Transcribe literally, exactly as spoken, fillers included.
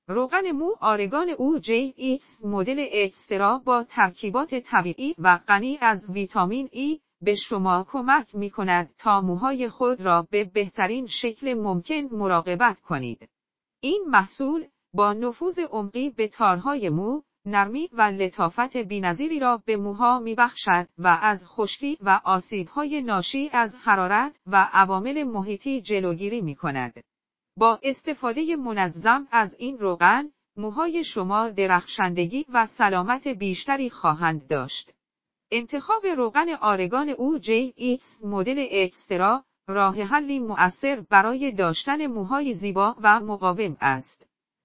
روغن مو آرگان او جی ایکس مدل اکسترا با ترکیبات طبیعی و غنی از ویتامین ای به شما کمک می کند تا موهای خود را به بهترین شکل ممکن مراقبت کنید. این محصول با نفوذ عمقی به تارهای مو، نرمی و لطافت بی‌نظیری را به موها می‌بخشد و از خشکی و آسیب‌های ناشی از حرارت و عوامل محیطی جلوگیری می‌کند. با استفاده منظم از این روغن، موهای شما درخشندگی و سلامت بیشتری خواهند داشت. انتخاب روغن آرگان او جی ایکس مدل اکسترا راه حلی مؤثر برای داشتن موهای زیبا و مقاوم است.